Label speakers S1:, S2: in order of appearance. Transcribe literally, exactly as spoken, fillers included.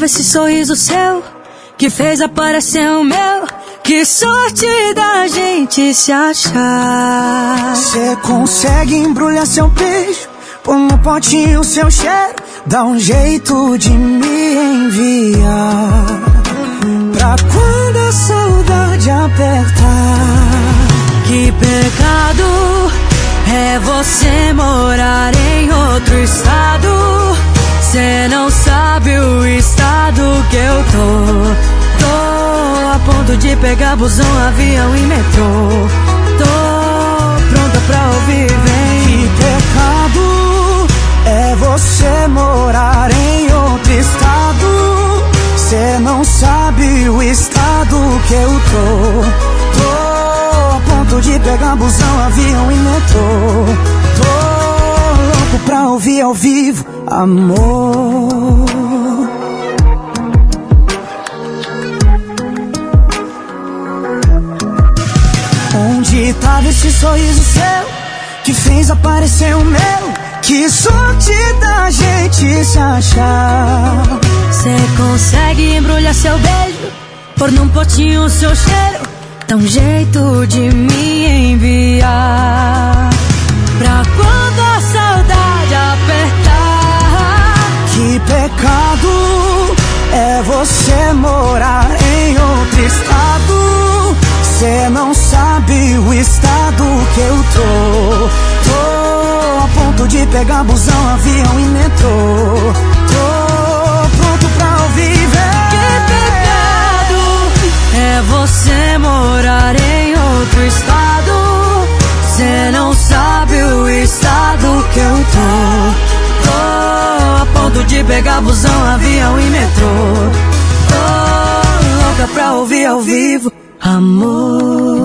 S1: tava esse sorriso seu que fez aparecer o meu? Que sorte da gente se achar.
S2: Cê consegue embrulhar seu beijo, pôr no potinho seu cheiro, dá um jeito de me enviar. Pra quando a saudade apertar.
S1: Que pecado é você morar em outro estado. Cê não sabe o estado que eu tô. Tô a ponto de pegar busão, avião e metrô. Tô pronta pra ouvir, vem.
S2: Que pecado é você morar em outro estado. Cê não sabe o estado que eu tô. Tô a ponto de pegar busão, avião e metrô. Tô louco pra ouvir ao vivo, amor. Onde tava esse sorriso seu que fez aparecer o meu? Que sorte da gente se achar.
S1: Cê consegue embrulhar seu beijo, pôr num potinho seu cheiro, dá um jeito de me enviar. Pra quando a saudade apertar.
S2: Que pecado é você morar em outro estado. Cê não sabe o estado que eu tô. Tô a ponto de pegar busão, avião e metrô. Tô pronto pra ouvir, vem.
S1: Que pecado é você morar em outro estado. Cê não sabe o estado que eu tô. Tô a ponto de pegar busão, avião e metrô. Tô louca pra ouvir ao vivo, amor.